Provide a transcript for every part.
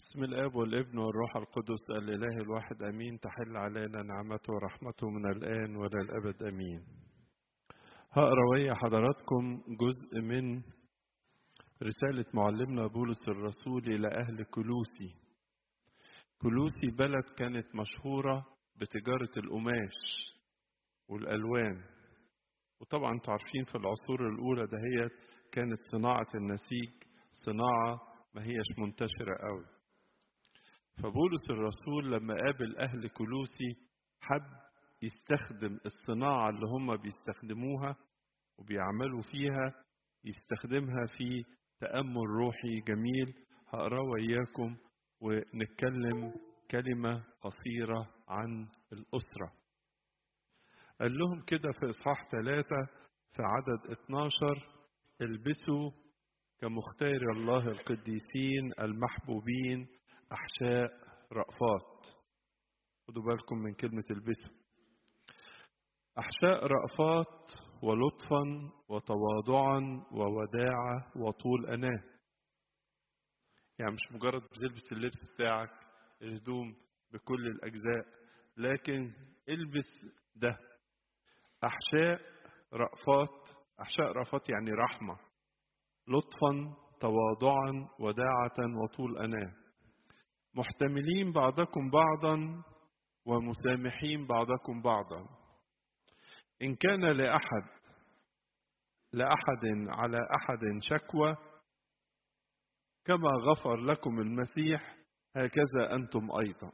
بسم الآب والابن والروح القدس الإله الواحد أمين. تحل علينا نعمته ورحمته من الآن وإلى الأبد أمين. هقرأ ويا حضراتكم جزء من رسالة معلمنا بولس الرسول إلى أهل كولوسي. كولوسي بلد كانت مشهورة بتجارة القماش والألوان، وطبعا انتوا عارفين في العصور الأولى دهيت كانت صناعة النسيج صناعة ما هيش منتشرة قوي. فبولس الرسول لما قابل أهل كولوسي حب يستخدم الصناعة اللي هم بيستخدموها وبيعملوا فيها، يستخدمها في تأمل روحي جميل. هقرأ وإياكم ونتكلم كلمة قصيرة عن الأسرة. قال لهم كده في إصحاح 3 في عدد 12: البسوا كمختار الله القديسين المحبوبين أحشاء رأفات. خدوا بالكم من كلمة البسوا. أحشاء رأفات ولطفا وتواضعا ووداعة وطول أناة. يعني مش مجرد بتلبس اللبس بتاعك الهدوم بكل الأجزاء، لكن البس ده أحشاء رأفات. أحشاء رأفات يعني رحمة، لطفا تواضعا وداعة وطول أناة، محتملين بعضكم بعضا ومسامحين بعضكم بعضا. إن كان لأحد على أحد شكوى كما غفر لكم المسيح هكذا أنتم أيضا.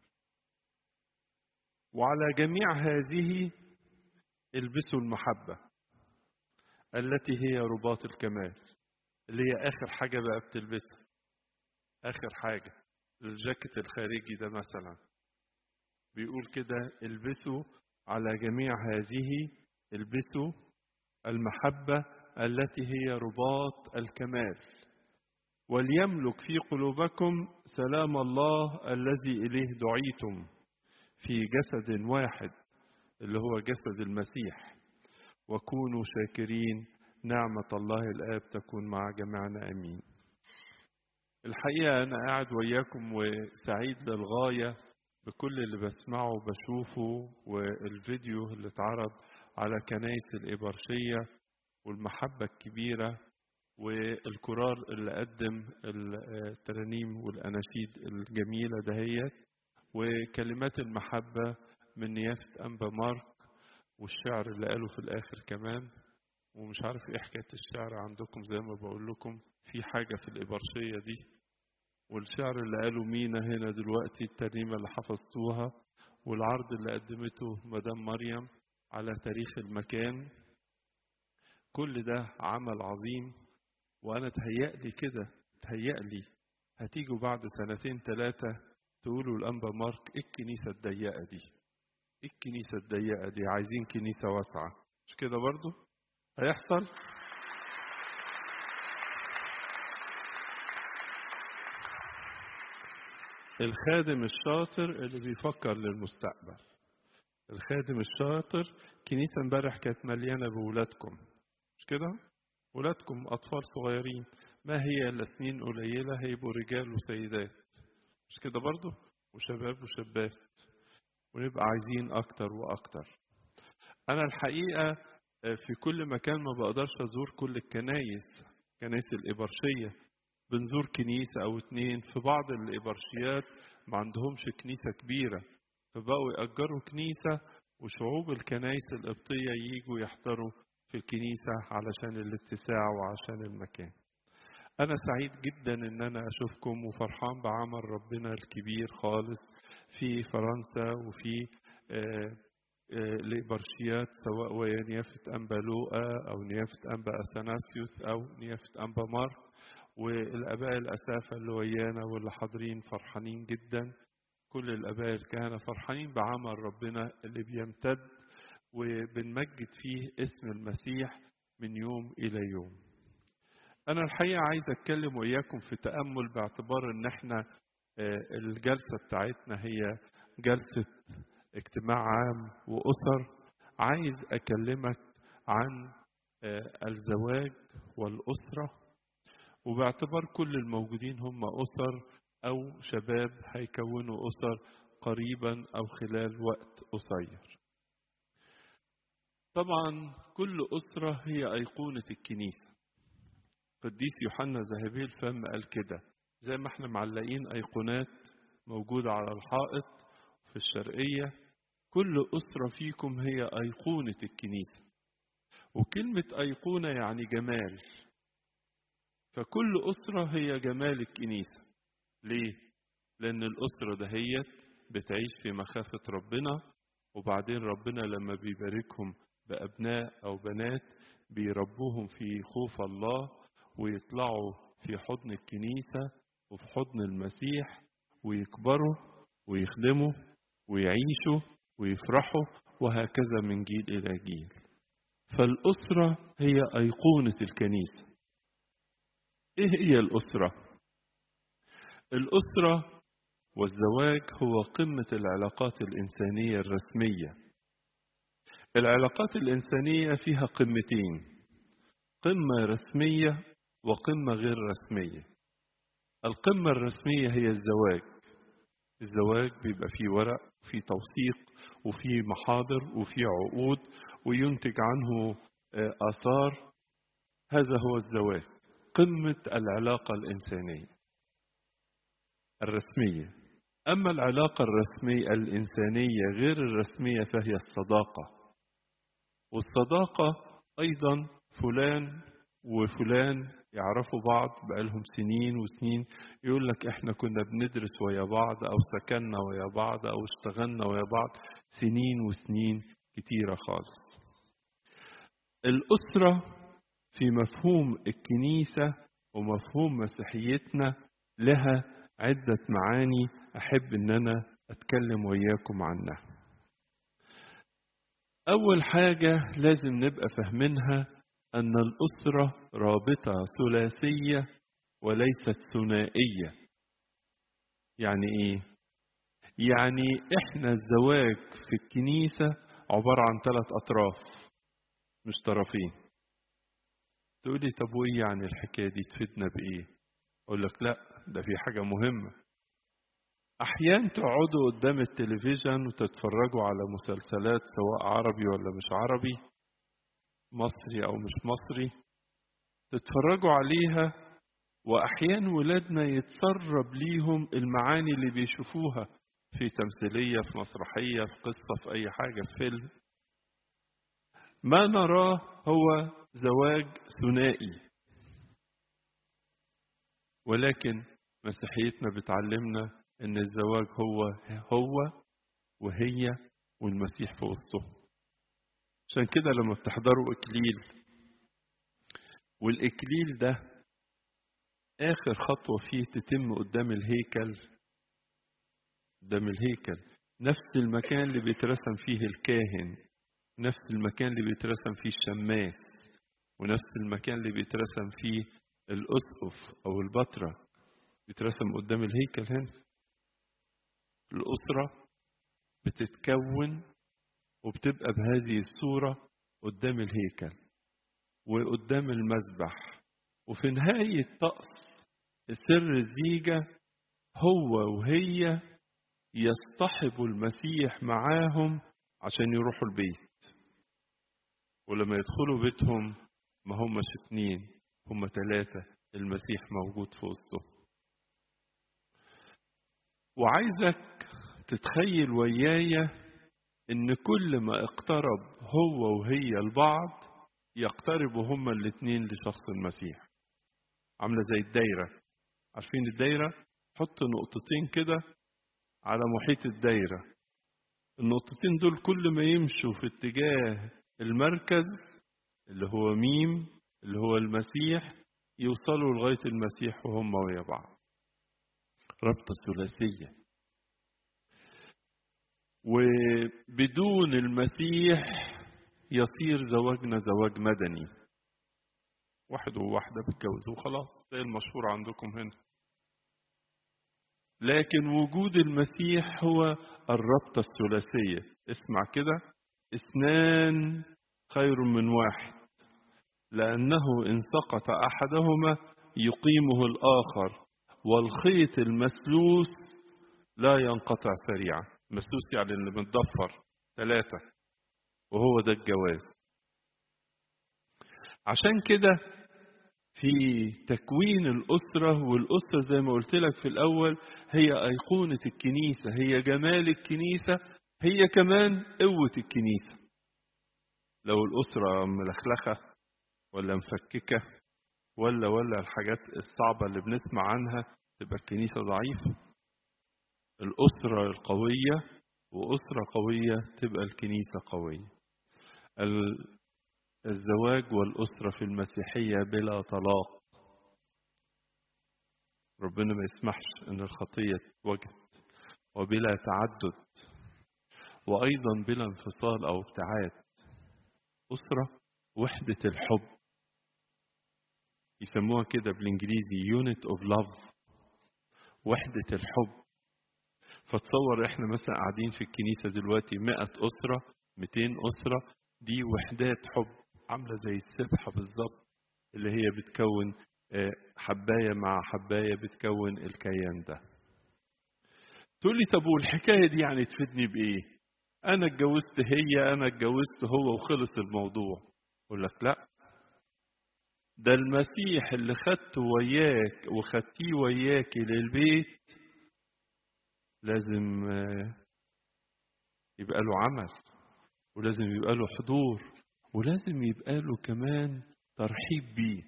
وعلى جميع هذه البسوا المحبة التي هي رباط الكمال، اللي هي آخر حاجة بقى بتلبسها، آخر حاجة الجاكيت الخارجي ده مثلا بيقول كده: البسوا على جميع هذه، البسوا المحبة التي هي رباط الكمال، وليملك في قلوبكم سلام الله الذي إليه دعيتم في جسد واحد اللي هو جسد المسيح، وكونوا شاكرين. نعمة الله الآب تكون مع جميعنا أمين. الحقيقة أنا قاعد وياكم وسعيد للغاية بكل اللي بسمعه وبشوفه، والفيديو اللي اتعرض على كنائس الإبرشية والمحبة الكبيرة، والكورال اللي قدم الترانيم والأناشيد الجميلة دهيت، وكلمات المحبة من نيافة أنبا مارك، والشعر اللي قاله في الآخر كمان. ومش عارف إيه حكاية الشعر عندكم، زي ما بقول لكم في حاجة في الإبرشية دي. والشعر اللي قاله مينا هنا دلوقتي، الترنيمة اللي حفظتوها، والعرض اللي قدمته مدام مريم على تاريخ المكان، كل ده عمل عظيم. وأنا تهيألي كده، تهيألي هتيجوا بعد 2 3 تقولوا الأنبا مارك: إيه الكنيسة الضيقة دي؟ إيه الكنيسة الضيقة دي؟ عايزين كنيسة واسعة. مش كده برضو هيحصل؟ الخادم الشاطر اللي بيفكر للمستقبل، الخادم الشاطر. كنيسة امبارح كانت مليانة بولادكم، مش كده؟ ولادكم أطفال صغيرين، ما هي إلا سنين قليلة هيبقوا رجال وسيدات، مش كده برضو؟ وشباب وشابات، ونبقى عايزين أكتر وأكتر. أنا الحقيقة في كل مكان ما بقدرش أزور كل الكنايس، كنايس الإبرشية بنزور كنيسة أو 2. في بعض الإبرشيات ما عندهمش كنيسة كبيرة، فبقوا يأجروا كنيسة وشعوب الكنايس القبطية ييجوا يحضروا في الكنيسة علشان الاتساع وعشان المكان. أنا سعيد جدا إن أنا أشوفكم وفرحان بعمل ربنا الكبير خالص في فرنسا وفي الإبرشيات، سواء ويا نيافة أنبا لوقا أو نيافة أنبا أثناسيوس أو نيافة أنبا مارك، والآباء الأسافة اللي ويانا واللي حاضرين فرحانين جدا. كل الآباء الكهنة فرحانين بعمل ربنا اللي بيمتد وبنمجد فيه اسم المسيح من يوم إلى يوم. أنا الحقيقة عايز أتكلم وإياكم في تأمل، باعتبار إن إحنا الجلسة بتاعتنا هي جلسة اجتماع عام وأسر. عايز أكلمك عن الزواج والأسرة، وباعتبار كل الموجودين هم أسر أو شباب هيكونوا أسر قريبا أو خلال وقت قصير. طبعا كل أسرة هي أيقونة الكنيسة. قديس يوحنا ذهبي الفم قال كده، زي ما احنا معلقين أيقونات موجودة على الحائط في الشرقية، كل أسرة فيكم هي أيقونة الكنيسة. وكلمة أيقونة يعني جمال، فكل أسرة هي جمال الكنيسة. ليه؟ لأن الأسرة دهيت بتعيش في مخافة ربنا، وبعدين ربنا لما بيباركهم بأبناء أو بنات بيربوهم في خوف الله، ويطلعوا في حضن الكنيسة وفي حضن المسيح، ويكبروا ويخدموا ويعيشوا ويفرحوا، وهكذا من جيل إلى جيل. فالأسرة هي أيقونة الكنيسة. إيه هي الأسرة؟ الأسرة والزواج هو قمة العلاقات الإنسانية الرسمية. العلاقات الإنسانية فيها قمتين، قمة رسمية وقمة غير رسمية. القمة الرسمية هي الزواج. الزواج بيبقى فيه ورق، فيه توثيق، وفيه محاضر، وفيه عقود، وينتج عنه آثار. هذا هو الزواج، قمة العلاقة الإنسانية الرسمية. أما العلاقة الرسمية الإنسانية غير الرسمية فهي الصداقة. والصداقة أيضا فلان وفلان يعرفوا بعض بقالهم سنين وسنين، يقول لك احنا كنا بندرس ويا بعض أو سكننا ويا بعض أو اشتغلنا ويا بعض سنين وسنين كتيرة خالص. الأسرة في مفهوم الكنيسة ومفهوم مسيحيتنا لها عدة معاني أحب أن أنا أتكلم وياكم عنها. أول حاجة لازم نبقى فاهمينها أن الأسرة رابطة ثلاثية وليست ثنائية. يعني إيه؟ يعني إحنا الزواج في الكنيسة عبارة عن 3 أطراف مش طرفين. تقولي طب وإيه يعني الحكاية دي تفيدنا بإيه؟ أقول لك لا، ده في حاجة مهمة. أحيانا تقعدوا قدام التلفزيون وتتفرجوا على مسلسلات سواء عربي ولا مش عربي، مصري أو مش مصري، تتفرجوا عليها، وأحيانا ولادنا يتسرب ليهم المعاني اللي بيشوفوها في تمثيلية، في مسرحية، في قصة، في أي حاجة، في فيلم. ما نراه هو زواج ثنائي، ولكن مسيحيتنا بتعلمنا أن الزواج هو وهي والمسيح في وسطهم. عشان كده لما بتحضروا إكليل، والإكليل ده آخر خطوة فيه تتم قدام الهيكل، قدام الهيكل نفس المكان اللي بيترسم فيه الكاهن، نفس المكان اللي بيترسم فيه الشماس، ونفس المكان اللي بيترسم فيه الأسقف أو البطرة، بيترسم قدام الهيكل. هنا الأسرة بتتكون وبتبقى بهذه الصورة قدام الهيكل وقدام المذبح. وفي نهاية طقس سر الزيجة هو وهي يصطحبوا المسيح معاهم عشان يروحوا البيت. ولما يدخلوا بيتهم ما همش 2، هم 3، المسيح موجود في وسطهم. وعايزك تتخيل ويايا ان كل ما اقترب هو وهي البعض يقتربوا هما الاتنين لشخص المسيح. عاملة زي الدايرة، عارفين الدايرة؟ حط نقطتين كده على محيط الدايرة، النقطتين دول كل ما يمشوا في اتجاه المركز اللي هو ميم اللي هو المسيح يوصلوا لغاية المسيح وهم ويا بعض. ربطة ثلاثية. وبدون المسيح يصير زواجنا زواج مدني، واحد وواحدة بيتجوزوا وخلاص زي المشهور عندكم هنا. لكن وجود المسيح هو الربطة الثلاثية. اسمع كده، 2 خير من 1، لأنه إن سقط أحدهما يقيمه الآخر، والخيط المسلوس لا ينقطع سريعا. مسلوس يعني اللي متضفر 3، وهو ده الجواز. عشان كده في تكوين الأسرة، والأسرة زي ما قلت لك في الأول هي أيقونة الكنيسة، هي جمال الكنيسة، هي كمان قوة الكنيسة. لو الأسرة ملخلخة ولا مفككة ولا الحاجات الصعبة اللي بنسمع عنها، تبقى الكنيسة ضعيفة. الأسرة القوية وأسرة قوية تبقى الكنيسة قوية. الزواج والأسرة في المسيحية بلا طلاق. ربنا ما يسمحش أن الخطية تتوجد، وبلا تعدد، وأيضا بلا انفصال أو ابتعاد. أسرة وحدة الحب، يسموها كده بالإنجليزي unit of love، وحدة الحب. فتصور إحنا مثلا قاعدين في الكنيسة دلوقتي 100 أسرة 200 أسرة، دي وحدات حب عاملة زي السبحة بالظبط، اللي هي بتكون حباية مع حباية بتكون الكيان ده. تقول لي طب والحكاية دي يعني تفيدني بإيه؟ أنا اتجوزت هي، أنا اتجوزت هو، وخلص الموضوع. أقول لك لا، ده المسيح اللي خدته وياك وخدتيه وياك للبيت لازم يبقى له عمل، ولازم يبقى له حضور، ولازم يبقى له كمان ترحيب بيه.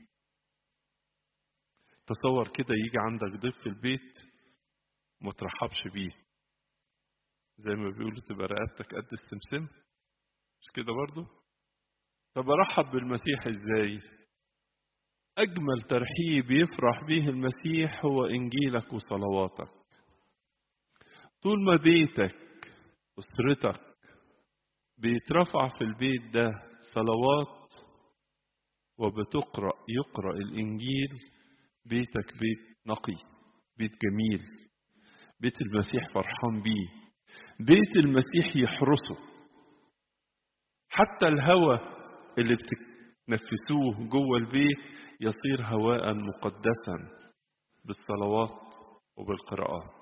تصور كده يجي عندك ضيف في البيت وما ترحبش بيه، زي ما بيقولوا تبقى رقبتك قد السمسم، مش كده برضو؟ طب ارحب بالمسيح ازاي؟ اجمل ترحيب يفرح به المسيح هو انجيلك وصلواتك. طول ما بيتك اسرتك بيترفع في البيت ده صلوات يقرأ الانجيل، بيتك بيت نقي، بيت جميل، بيت المسيح فرحان بيه، بيت المسيح يحرسه. حتى الهواء اللي بتنفسوه جوه البيت يصير هواء مقدسا بالصلوات وبالقراءات.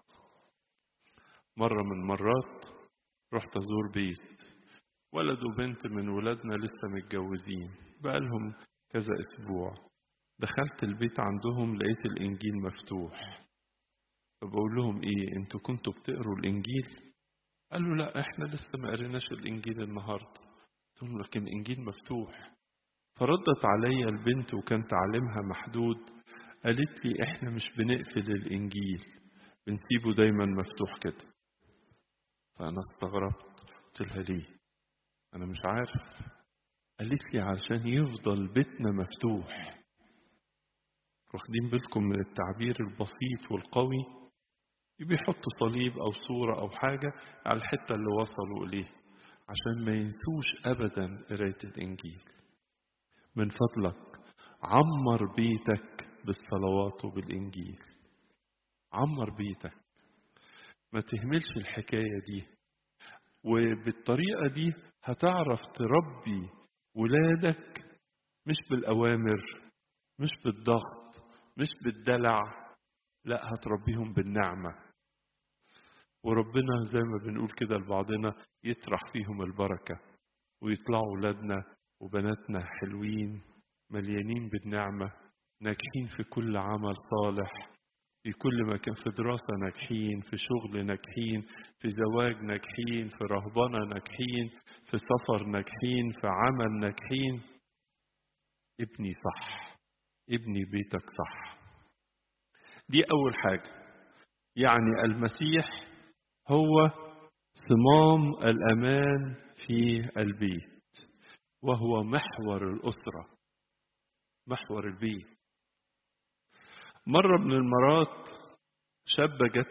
مرة من مرات رحت أزور بيت ولد وبنت من ولادنا لسه متجوزين بقالهم كذا أسبوع. دخلت البيت عندهم لقيت الإنجيل مفتوح، فبقول لهم إيه، أنتوا كنتوا بتقروا الإنجيل؟ قالوا لا، إحنا لسه ما قريناش الإنجيل النهاردة. قلت لهم لكن الإنجيل مفتوح. فردت عليا البنت وكان تعليمها محدود، قالت لي إحنا مش بنقفل الإنجيل، بنسيبه دايما مفتوح كده. فأنا استغربت، قلت لها ليه؟ أنا مش عارف. قالت لي علشان يفضل بيتنا مفتوح. واخدين بالكم من التعبير البسيط والقوي؟ بيحطوا صليب أو صورة أو حاجة على الحتة اللي وصلوا إليه عشان ما ينسوش أبدا قراية الإنجيل. من فضلك عمر بيتك بالصلوات وبالإنجيل، عمر بيتك، ما تهملش الحكاية دي. وبالطريقة دي هتعرف تربي ولادك مش بالأوامر، مش بالضغط، مش بالدلع، لا، هتربيهم بالنعمة. وربنا زي ما بنقول كده لبعضنا يطرح فيهم البركة، ويطلعوا ولادنا وبناتنا حلوين مليانين بالنعمة، ناجحين في كل عمل صالح، في كل مكان، في دراسة ناجحين، في شغل ناجحين، في زواج ناجحين، في رهبنة ناجحين، في سفر ناجحين، في عمل ناجحين. ابني صح، ابني بيتك صح. دي أول حاجة. يعني المسيح هو صمام الأمان في البيت، وهو محور الأسرة، محور البيت. مرة من المرات شابة جت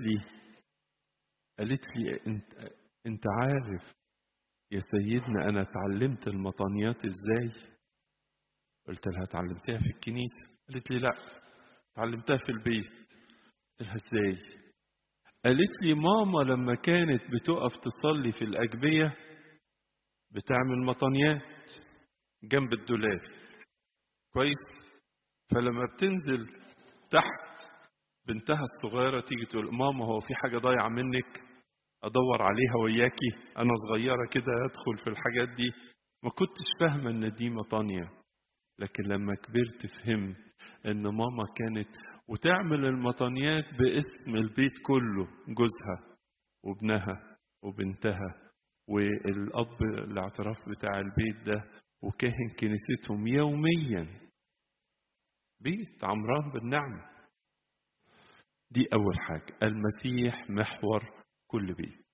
قالت لي انت عارف يا سيدنا انا اتعلمت المطانيات ازاي؟ قلت لها اتعلمتها في الكنيسة؟ قالت لي لا، اتعلمتها في البيت. قلت لها ازاي؟ قالت لي ماما لما كانت بتقف تصلي في الأجبية بتعمل مطانيات جنب الدولاب، كويس؟ فلما بتنزل تحت بنتها الصغيرة تيجي تقول ماما هو في حاجة ضايعة منك أدور عليها وياكي، أنا صغيرة كده أدخل في الحاجات دي. ما كنتش فاهمة إن دي مطانية، لكن لما كبرت فهمت إن ماما كانت وتعمل المطانيات باسم البيت كله، جوزها وابنها وبنتها والأب الاعتراف بتاع البيت ده وكاهن كنيستهم يوميا، بيت عمران بالنعمة. دي أول حاجة، المسيح محور كل بيت.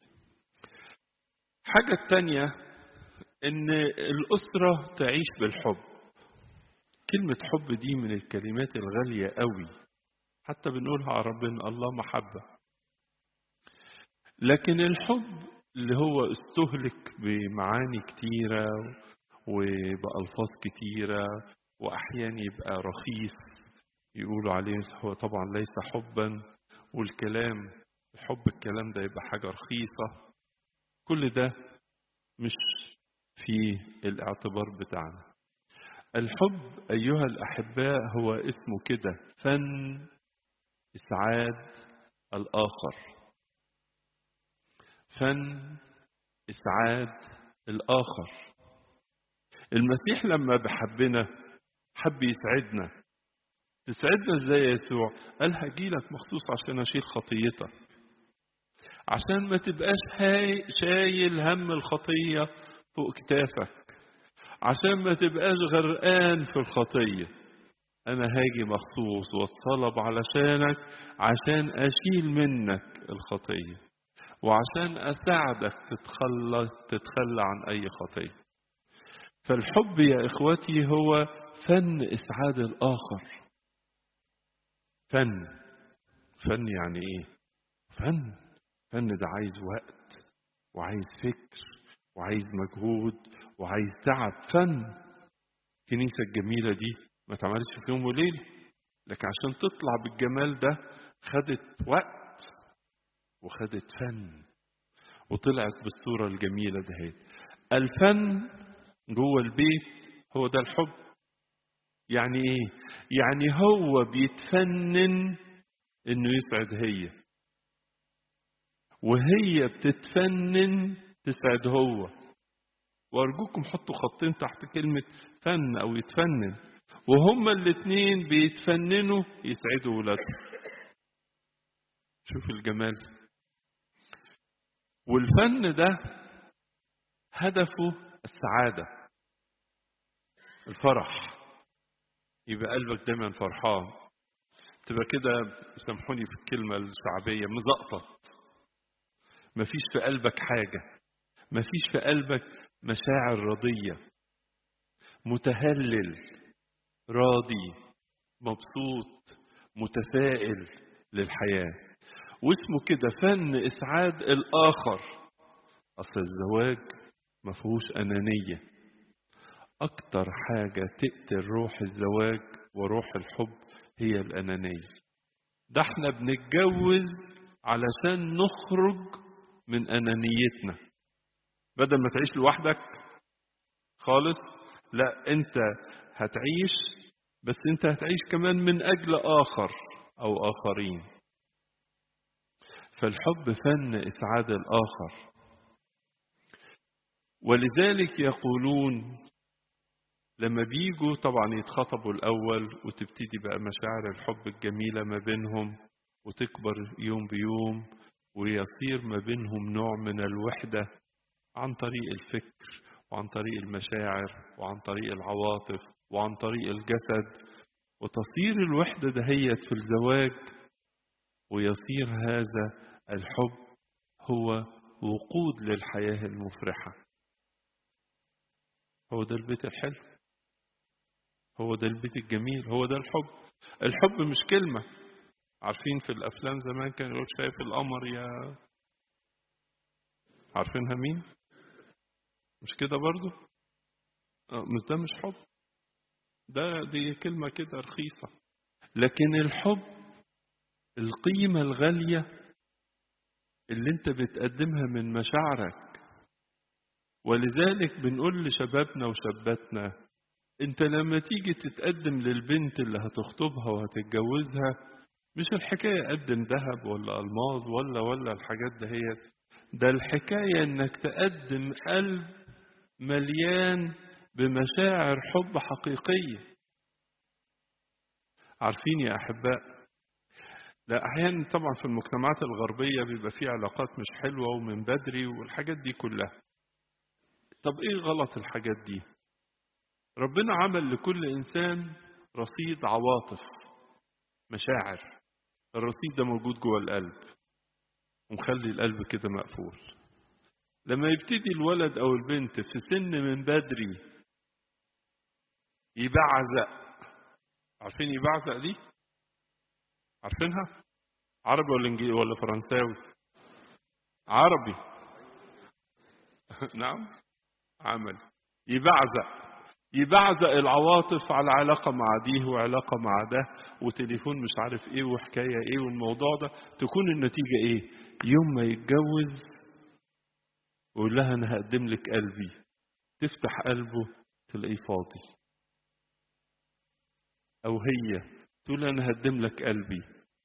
حاجة التانية إن الأسرة تعيش بالحب. كلمة حب دي من الكلمات الغالية قوي، حتى بنقولها على ربنا الله محبة. لكن الحب اللي هو استهلك بمعاني كتيرة وبألفاظ كتيرة، وأحيانا يبقى رخيص يقولوا عليه هو طبعا ليس حبا، والكلام الحب الكلام ده يبقى حاجة رخيصة. كل ده مش في الاعتبار بتاعنا. الحب أيها الأحباء هو اسمه كده فن إسعاد الآخر. فن إسعاد الآخر. المسيح لما بحبنا حب يسعدنا. تسعدنا ازاي يا يسوع؟ قال هجيلك مخصوص عشان اشيل خطيتك، عشان ما تبقاش شايل هم الخطية فوق كتافك، عشان ما تبقاش غرقان في الخطية. أنا هاجي مخصوص واتصلب علشانك عشان أشيل منك الخطية، وعشان أساعدك تتخلى عن أي خطية. فالحب يا إخوتي هو فن إسعاد الآخر. فن يعني إيه؟ فن ده عايز وقت وعايز فكر وعايز مجهود وعايز تعب. فن الكنيسة الجميلة دي ما تعملش في يوم وليلة، لكن عشان تطلع بالجمال ده خدت وقت وخدت فن وطلعت بالصورة الجميلة دهيت. الفن جوه البيت هو ده الحب. يعني ايه؟ يعني هو بيتفنن انه يسعد هي، وهي بتتفنن تسعد هو. وارجوكم حطوا خطين تحت كلمة فن او يتفنن، وهما الاتنين بيتفننوا يسعدوا ولادهم. شوف الجمال. والفن ده هدفه السعادة، الفرح، يبقى قلبك دايما فرحان، تبقى كده سامحوني في الكلمة الشعبية مزقطط، مفيش في قلبك حاجة، مفيش في قلبك مشاعر رضية، متهلل راضي مبسوط متفائل للحياة. واسمه كده فن إسعاد الآخر. أصل الزواج مفهوش أنانية. أكتر حاجة تقتل روح الزواج وروح الحب هي الأنانية. ده احنا بنتجوز علشان نخرج من أنانيتنا، بدل ما تعيش لوحدك خالص. لا، انت هتعيش، بس انت هتعيش كمان من أجل آخر أو آخرين. فالحب فن إسعاد الآخر. ولذلك يقولون لما بيجوا طبعا يتخطبوا الأول وتبتدي بقى مشاعر الحب الجميلة ما بينهم وتكبر يوم بيوم ويصير ما بينهم نوع من الوحدة عن طريق الفكر وعن طريق المشاعر وعن طريق العواطف وعن طريق الجسد، وتصير الوحدة دهيت في الزواج، ويصير هذا الحب هو وقود للحياة المفرحة. هو ده البيت الحلو، هو ده البيت الجميل، هو ده الحب. الحب مش كلمة. عارفين في الأفلام زمان كان يقول شايف القمر يا، عارفينها مين؟ مش كده برضو؟ ده مش حب، دي كلمة كده رخيصة. لكن الحب القيمة الغالية اللي انت بتقدمها من مشاعرك. ولذلك بنقول لشبابنا وشاباتنا انت لما تيجي تتقدم للبنت اللي هتخطبها وهتتجوزها مش الحكاية قدم ذهب ولا ألماظ ولا الحاجات دهيت. ده الحكاية إنك تقدم قلب مليان بمشاعر حب حقيقية. عارفين يا أحباء، لا أحيانا طبعا في المجتمعات الغربية بيبقى فيه علاقات مش حلوة ومن بدري والحاجات دي كلها. طب إيه غلط الحاجات دي؟ ربنا عمل لكل إنسان رصيد عواطف، مشاعر. الرصيد ده موجود جوه القلب ومخلي القلب كده مقفول. لما يبتدي الولد أو البنت في سن من بدري يبعزق. عارفين يبعزق دي؟ عارفينها؟ عربي ولا إنجليزي ولا فرنساوي؟ عربي. نعم، عمل. يبعزق العواطف على علاقة مع دي وعلاقة مع ده وتليفون مش عارف ايه وحكاية ايه، والموضوع ده تكون النتيجة ايه؟ يوم ما يتجوز ويقول لها انا هقدم لك قلبي، تفتح قلبه تلاقيه فاضي. او هي تقول انا هقدم لك قلبي،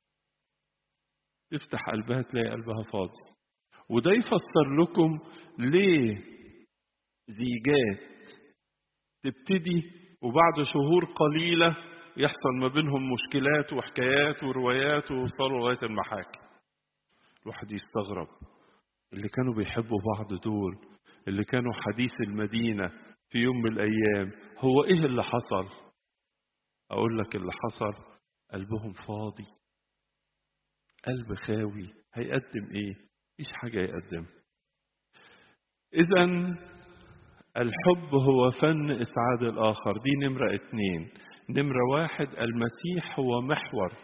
تفتح قلبها تلاقي قلبها فاضي. وده يفسر لكم ليه زيجات تبتدي وبعد شهور قليلة يحصل ما بينهم مشكلات وحكايات وروايات ويوصلوا لغاية المحاكم. الواحد يستغرب، اللي كانوا بيحبوا بعض دول، اللي كانوا حديث المدينة في يوم من الأيام، هو إيه اللي حصل؟ أقول لك اللي حصل، قلبهم فاضي، قلب خاوي، هيقدم إيه؟ مفيش حاجة يقدم. إذن الحب هو فن إسعاد الآخر، دي نمرة 2. نمرة 1، المسيح هو محور.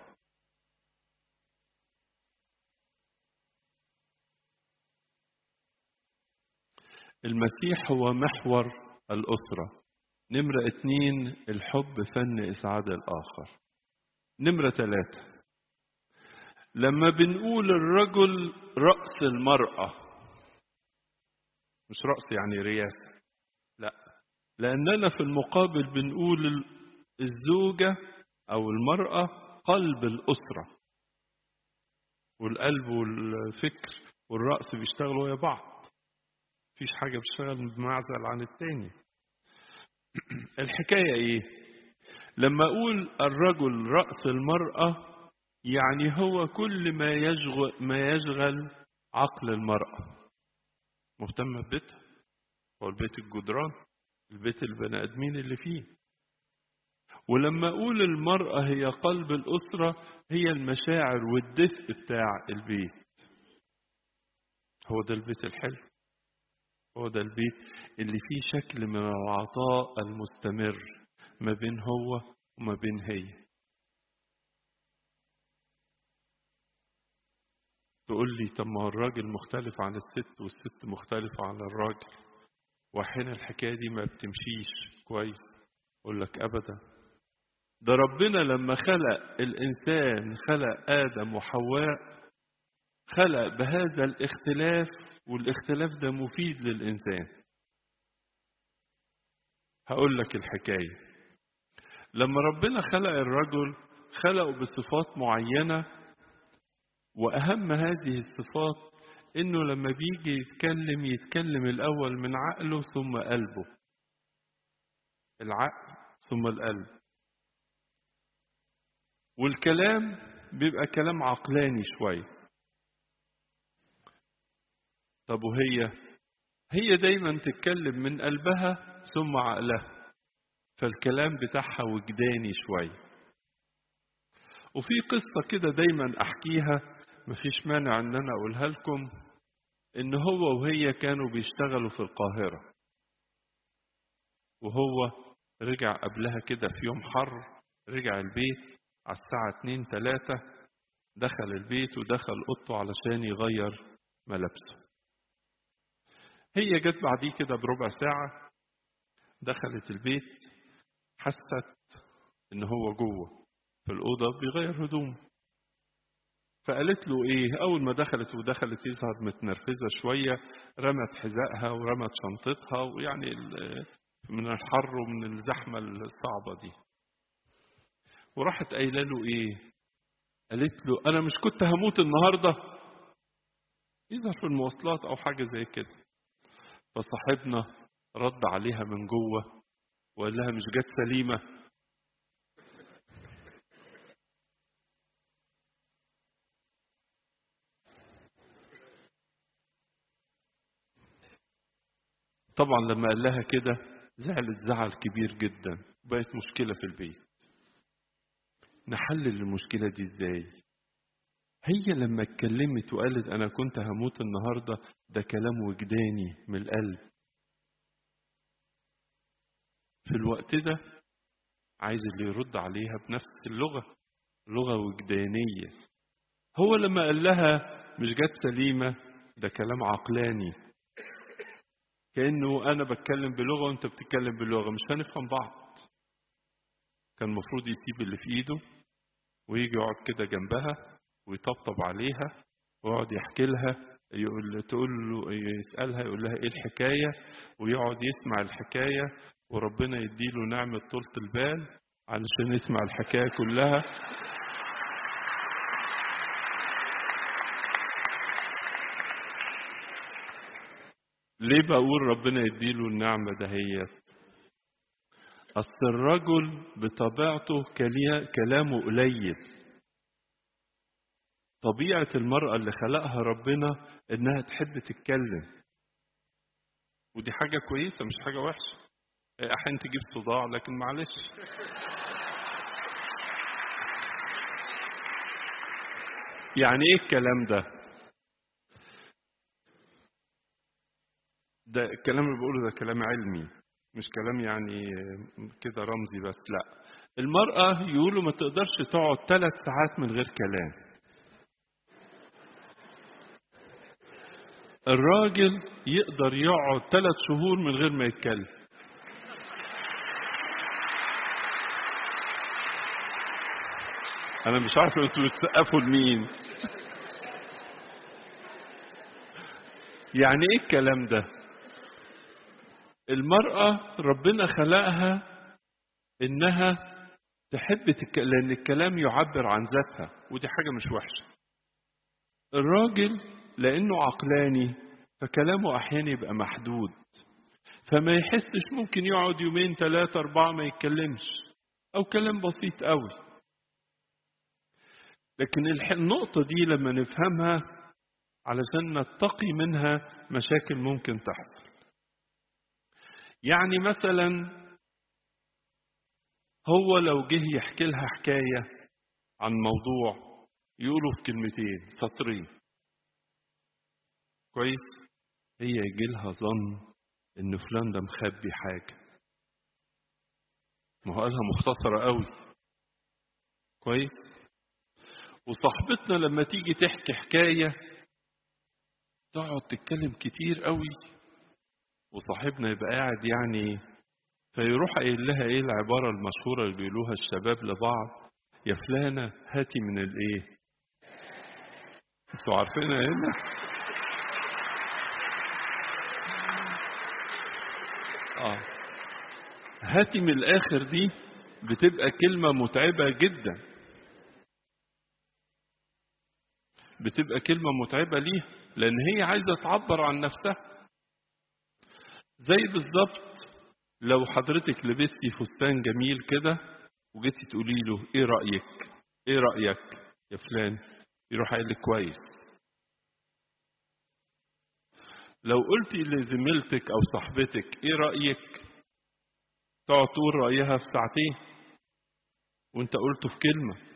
المسيح هو محور الأسرة. نمرة 2، الحب فن إسعاد الآخر. نمرة 3، لما بنقول الرجل رأس المرأة، مش رأس يعني رياسة، لا، لأننا في المقابل بنقول الزوجة أو المرأة قلب الأسرة، والقلب والفكر والرأس بيشتغلوا ويا بعض، مفيش حاجة بتشتغل بمعزل عن التاني. الحكاية إيه؟ لما أقول الرجل رأس المرأة، يعني هو كل ما يشغل عقل المرأة. مهتمة ببيتها، هو البيت الجدران، البيت البني آدمين اللي فيه. ولما أقول المرأة هي قلب الأسرة، هي المشاعر والدفء بتاع البيت. هو ده البيت الحلو، هو ده البيت اللي فيه شكل من العطاء المستمر ما بين هو وما بين هي. تقول لي طب ما هو الراجل مختلف عن الست والست مختلفة عن الراجل، وأحيانا الحكاية دي ما بتمشيش كويس. أقول لك أبدا، ده ربنا لما خلق الإنسان، خلق آدم وحواء، خلق بهذا الاختلاف، والاختلاف ده مفيد للإنسان. هقول لك الحكاية. لما ربنا خلق الرجل خلقه بصفات معينة، وأهم هذه الصفات إنه لما بيجي يتكلم الأول من عقله ثم قلبه. العقل ثم القلب. والكلام بيبقى كلام عقلاني شوية. طب هي دايما تتكلم من قلبها ثم عقلها، فالكلام بتاعها وجداني شوية. وفي قصة كده دايما أحكيها، مفيش مانع إن أنا أقولها لكم، إن هو وهي كانوا بيشتغلوا في القاهرة، وهو رجع قبلها كده في يوم حر، رجع البيت على الساعة 2-3، دخل البيت ودخل أوضته علشان يغير ملابسه. هي جت بعديه كده بربع ساعة، دخلت البيت، حست إن هو جوه في الأوضة بيغير هدومه. فقالت له إيه؟ أول ما دخلت يظهر متنرفزة شوية، رمت حذائها ورمت شنطتها، ويعني من الحر ومن الزحمة الصعبة دي. وراحت قايله له إيه؟ قالت له أنا مش كنت هموت النهاردة؟ يظهر في المواصلات أو حاجة زي كده. فصاحبنا رد عليها من جوه وقال لها مش جت سليمة؟ طبعا لما قال لها كده زعلت زعل كبير جدا، بقت مشكلة في البيت. نحلل المشكلة دي ازاي؟ هي لما اتكلمت وقالت أنا كنت هموت النهاردة، ده كلام وجداني من القلب. في الوقت ده عايز اللي يرد عليها بنفس اللغة، لغة وجدانية. هو لما قال لها مش جت سليمة، ده كلام عقلاني، كأنه أنا بتكلم بلغة وأنت بتتكلم بلغة، مش هنفهم بعض. كان المفروض يسيب اللي في إيده ويجي يقعد كده جنبها ويطبطب عليها ويقعد يحكي لها، تقول له يسألها يقول لها إيه الحكاية، ويقعد يسمع الحكاية، وربنا يديله نعمة طولة البال علشان يسمع الحكاية كلها. ليه بقول ربنا يديله النعمة دهيت؟ أصل الرجل بطبيعته كلامه قليل. طبيعة المرأة اللي خلقها ربنا إنها تحب تتكلم، ودي حاجة كويسة مش حاجة وحشة. أحيانا تجيب صداع لكن معلش. يعني إيه الكلام ده؟ ده الكلام اللي بقوله ده كلام علمي، مش كلام يعني كده رمزي بس. لا، المرأة يقولوا ما تقدرش تقعد 3 ساعات من غير كلام. الراجل يقدر يقعد 3 شهور من غير ما يتكلم. أنا مش عارف أنتوا بتسقفوا لمين. يعني إيه الكلام ده؟ المرأة ربنا خلقها إنها تحب لأن الكلام يعبر عن ذاتها، ودي حاجة مش وحشة. الراجل لأنه عقلاني فكلامه أحيانا يبقى محدود، فما يحسش، ممكن يقعد 2 3 4 ما يتكلمش، أو كلام بسيط قوي. لكن النقطة دي لما نفهمها علشان نتقي منها مشاكل ممكن تحصل. يعني مثلا هو لو جه يحكي لها حكاية عن موضوع يقوله في 2 سطرين كويس، هي يجي لها ظن ان فلان ده مخبي حاجة، ما هو قالها مختصرة قوي. كويس. وصاحبتنا لما تيجي تحكي حكاية تقعد تتكلم كتير قوي، وصاحبنا يبقى قاعد يعني، فيروح قايل لها ايه العبارة المشهورة اللي بيقولوها الشباب لبعض، يا فلانة هاتي من الايه. انتوا عارفينها هنا؟ هاتي من الاخر دي بتبقى كلمة متعبة جدا، بتبقى كلمة متعبة ليها، لان هي عايزة تعبر عن نفسها. زي بالظبط لو حضرتك لبستي فستان جميل كده وجيتي تقولي له ايه رأيك، ايه رأيك يا فلان، يروح قايل لك كويس. لو قلتي لزميلتك او صاحبتك ايه رأيك، تقعد تقول رأيها في 2 ساعتين وانت قلته في كلمة.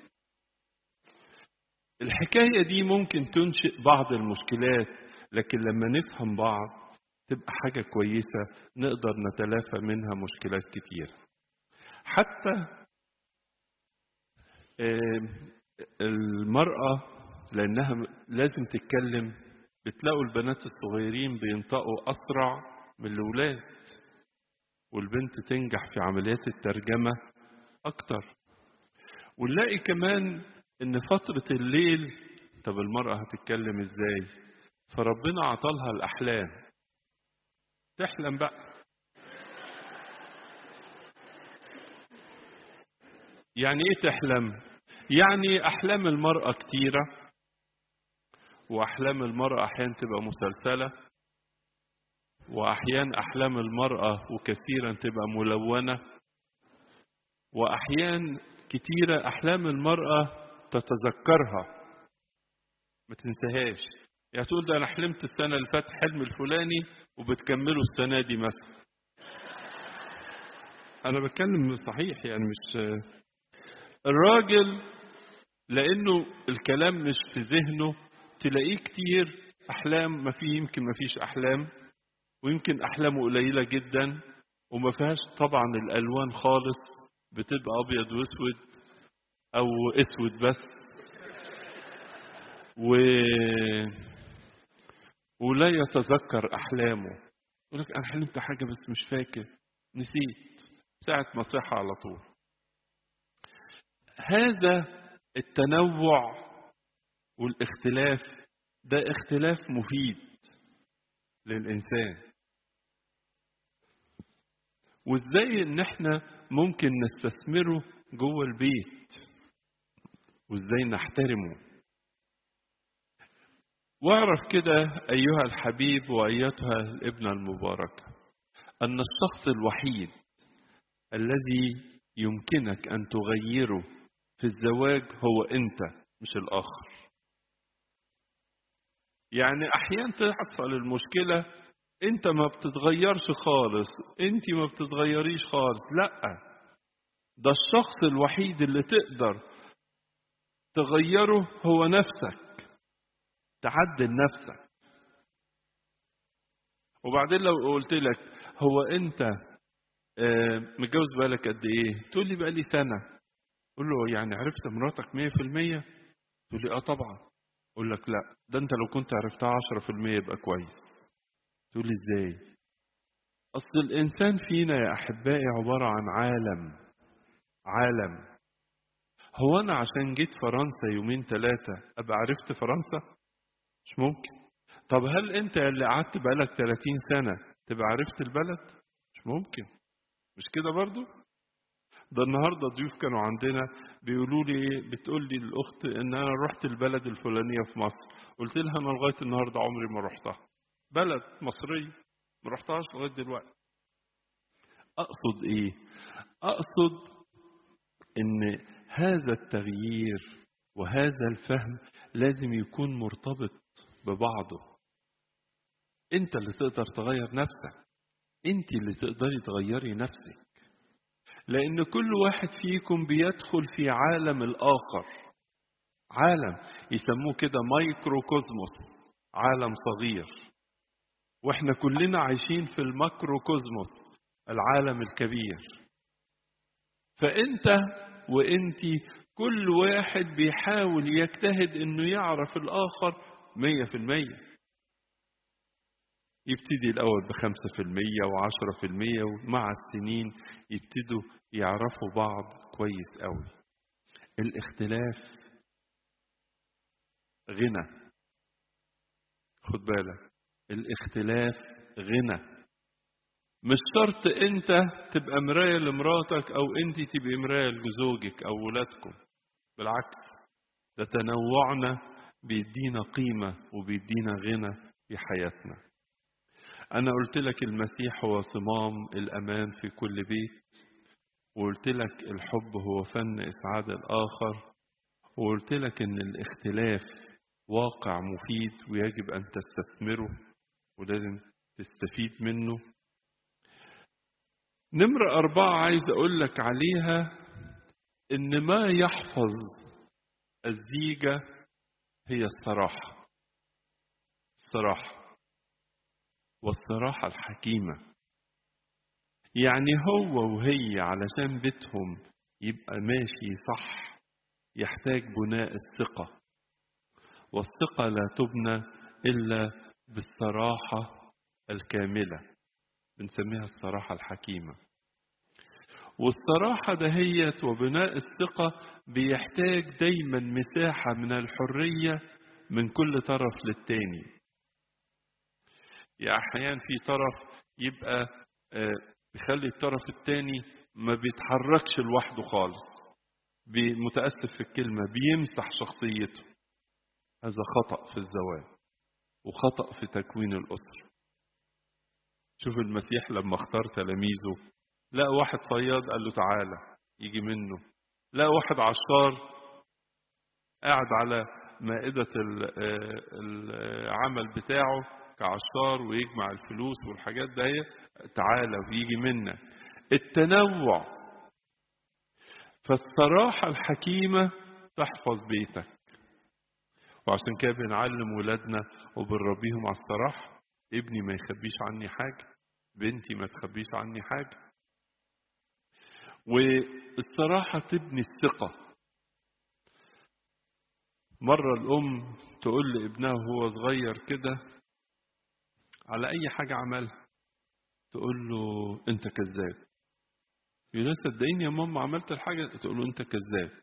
الحكاية دي ممكن تنشئ بعض المشكلات، لكن لما نفهم بعض تبقى حاجة كويسة نقدر نتلافى منها مشكلات كتير. حتى المرأة لأنها لازم تتكلم، بتلاقوا البنات الصغيرين بينطقوا أسرع من الأولاد، والبنت تنجح في عمليات الترجمة أكتر. ونلاقي كمان إن فترة الليل، طب المرأة هتتكلم إزاي؟ فربنا عطالها الأحلام، تحلم بقى. يعني إيه تحلم؟ يعني أحلام المرأة كتيرة، وأحلام المرأة أحيانا تبقى مسلسلة، وأحيانا أحلام المرأة وكثيرا تبقى ملونة، وأحيان كتيرة أحلام المرأة تتذكرها ما تنساهاش. يعني تقول ده أنا حلمت السنة اللي فاتت حلم الفلاني وبتكمله السنة دي مثلا. أنا بتكلم صحيح، يعني مش الراجل لأنه الكلام مش في ذهنه تلاقيه كتير أحلام، ما فيه يمكن ما فيش أحلام، ويمكن أحلامه قليلة جدا وما فيهاش طبعا الألوان خالص، بتبقى أبيض وأسود أو أسود بس، ولا يتذكر أحلامه. يقول لك أنا حلمت حاجة بس مش فاكر، نسيت ساعة ما صحى على طول. هذا التنوع والاختلاف ده اختلاف مفيد للإنسان. وإزاي إن احنا ممكن نستثمره جوه البيت، وإزاي نحترمه. واعرف كده أيها الحبيب وأيتها الابنة المباركة أن الشخص الوحيد الذي يمكنك أن تغيره في الزواج هو أنت، مش الآخر. يعني أحيانا تحصل المشكلة أنت ما بتتغيرش خالص، أنت ما بتتغيريش خالص، لأ، ده الشخص الوحيد اللي تقدر تغيره هو نفسك، تعدل نفسك. وبعدين لو قلت لك هو أنت متجوز بقالك قد إيه؟ تقول لي بقالي سنة. قول له يعني عرفت مراتك 100%؟ تقول لي طبعا. أقول لك لا، ده أنت لو كنت عرفتها 10% يبقى كويس. تقول لي إزاي؟ أصل الإنسان فينا يا أحبائي عبارة عن عالم. هو أنا عشان جيت فرنسا يومين 3 أبقى عرفت فرنسا؟ مش ممكن. طب هل أنت اللي قعدت بقالك 30 سنة تبقى عرفت البلد؟ مش ممكن. مش كده برضو؟ ده النهارده ضيوف كانوا عندنا بيقولوا لي، بتقول لي الاخت ان انا رحت البلد الفلانيه في مصر. قلت لها انا لغايه النهارده عمري ما رحتها، بلد مصريه ما رحتهاش لغايه دلوقتي. اقصد ايه؟ اقصد ان هذا التغيير وهذا الفهم لازم يكون مرتبط ببعضه. انت اللي تقدر تغير نفسك، انت اللي تقدري تغيري نفسك، لان كل واحد فيكم بيدخل في عالم الاخر، عالم يسموه كده مايكروكوزموس، عالم صغير، واحنا كلنا عايشين في الماكروكوزموس، العالم الكبير. فانت وانتي كل واحد بيحاول يجتهد انه يعرف الاخر 100%. يبتدي الاول ب5% و10%، ومع السنين يبتدوا يعرفوا بعض كويس قوي. الاختلاف غنى، خد بالك، الاختلاف غنى. مش شرط انت تبقى مراية لمراتك او انت تبقى مراية لزوجك او ولادكم، بالعكس، ده تنوعنا بيدينا قيمة وبيدينا غنى في حياتنا. انا قلت لك المسيح هو صمام الامان في كل بيت، وقلت لك الحب هو فن اسعاد الاخر، وقلت لك ان الاختلاف واقع مفيد ويجب ان تستثمره ولازم تستفيد منه. نمرة 4 عايز أقول لك عليها إن ما يحفظ الزيجة هي الصراحة، الصراحة والصراحة الحكيمة. يعني هو وهي علشان بيتهم يبقى ماشي صح يحتاج بناء الثقة، والثقة لا تبنى إلا بالصراحة الكاملة، بنسميها الصراحة الحكيمة. والصراحة دهيت وبناء الثقة بيحتاج دايما مساحة من الحرية من كل طرف للتاني. يعني أحيانا في طرف يبقى بيخلي الطرف التاني ما بيتحركش لوحده خالص، متأسف في الكلمة بيمسح شخصيته. هذا خطأ في الزواج وخطأ في تكوين الأسرة. شوف المسيح لما اختار تلاميذه، لقى واحد صياد قال له تعالى يجي منه، لقى واحد عشار قاعد على مائدة العمل بتاعه كعشار ويجمع الفلوس والحاجات دي، تعالى ويجي منك. التنوع. فالصراحة الحكيمة تحفظ بيتك، وعشان كده بنعلم ولادنا وبنربيهم على الصراحة. ابني ما يخبيش عني حاجة، بنتي ما تخبيش عني حاجة. والصراحة تبني الثقة. مرة الأم تقول لابنها وهو صغير كده على أي حاجة عملها، تقول له أنت كذاب. يقول لها صدقيني يا ماما عملت الحاجة، تقول له أنت كذاب.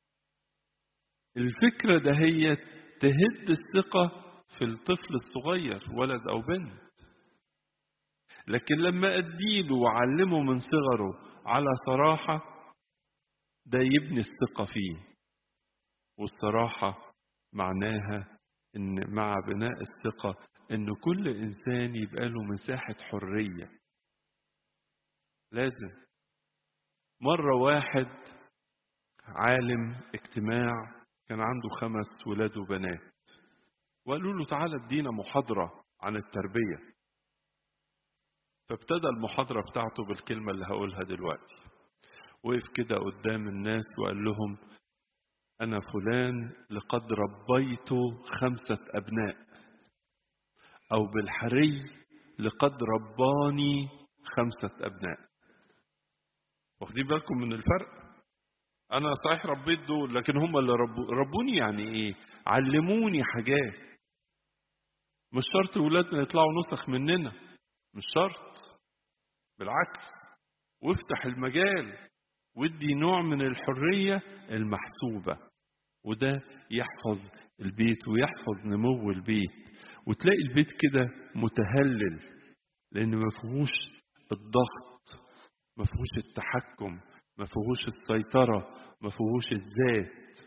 الفكرة ده هي تهد الثقة في الطفل الصغير ولد أو بنت. لكن لما أديله وعلمه من صغره على صراحة، ده يبني الثقة فيه. والصراحة معناها إن مع بناء الثقة إن كل إنسان يبقى له مساحة حرية. لازم. مرة واحد عالم اجتماع كان عنده 5 ولاد وبنات، وقالوا له تعالى ادينا محاضرة عن التربية. فابتدى المحاضرة بتاعته بالكلمة اللي هقولها دلوقتي. وقف كده قدام الناس وقال لهم أنا فلان لقد ربيت 5 أبناء، أو بالحري لقد رباني 5 أبناء. واخدين بالكم من الفرق؟ أنا صحيح ربيت دول، لكن هم اللي ربوني. يعني إيه؟ علموني حاجات. مش شرط ولادنا يطلعوا نسخ مننا، مش شرط، بالعكس. وافتح المجال وادي نوع من الحرية المحسوبة، وده يحفظ البيت ويحفظ نمو البيت. وتلاقي البيت كده متهلل، لأن ما فيهوش الضغط، ما فيهوش التحكم، ما فيهوش السيطرة، ما فيهوش الذات.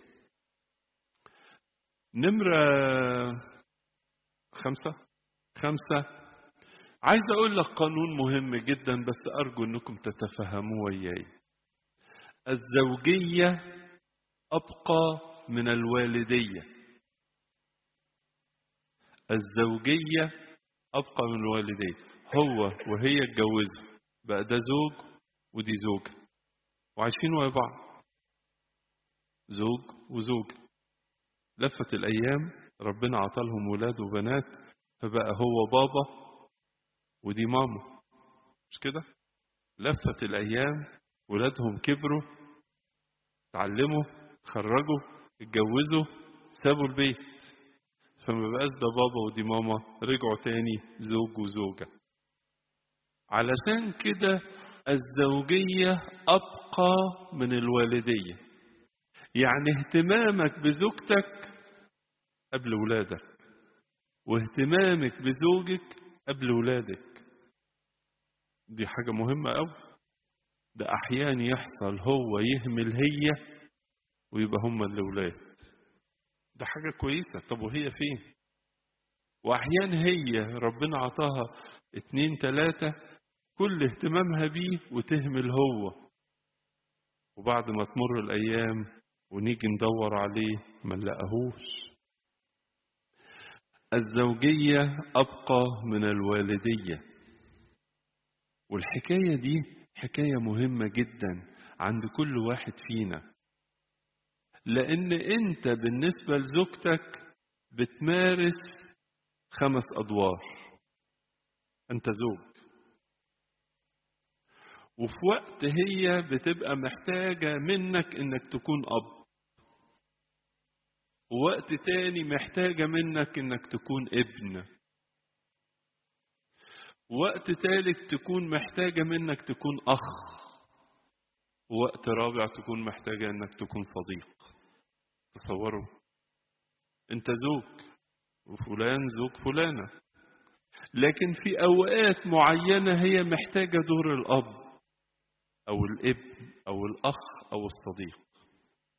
نمرة 5. عايز أقول لك قانون مهم جدا، بس أرجو أنكم تتفهموا وياي. الزوجية أبقى من الوالدية. الزوجية أبقى من الوالدية. هو وهي اتجوزوا، بقى ده زوج ودي زوجة، وعايشين ويا بعض، زوج وزوجة. لفت الأيام، ربنا عطالهم ولاد وبنات، فبقى هو بابا ودي ماما، مش كده؟ لفت الأيام، ولادهم كبروا، تعلموا، تخرجوا، اتجوزوا، سابوا البيت، فما بقاش ده بابا ودي ماما، رجعوا تاني زوج وزوجة. علشان كده الزوجية أبقى من الوالدية. يعني اهتمامك بزوجتك قبل ولادك، واهتمامك بزوجك قبل ولادك. دي حاجة مهمة أوي. ده أحيانا يحصل هو يهمل هي ويبقى هم اللي ولاد. ده حاجة كويسة. طب وهي فين؟ وأحيانا هي ربنا عطاها 2 3 كل اهتمامها بيه وتهمل هو، وبعد ما تمر الأيام ونيجي ندور عليه ما نلاقيهوش. الزوجية أبقى من الوالدية. والحكاية دي حكاية مهمة جدا عند كل واحد فينا، لأن أنت بالنسبة لزوجتك بتمارس 5 أدوار. أنت زوج، وفي وقت هي بتبقى محتاجة منك إنك تكون أب، ووقت تاني محتاجة منك إنك تكون ابن، ووقت تالت تكون محتاجة منك تكون أخ، ووقت رابع تكون محتاجة إنك تكون صديق. تصوروا، أنت زوج وفلان زوج فلانة، لكن في أوقات معينة هي محتاجة دور الأب أو الابن أو الأخ أو الصديق.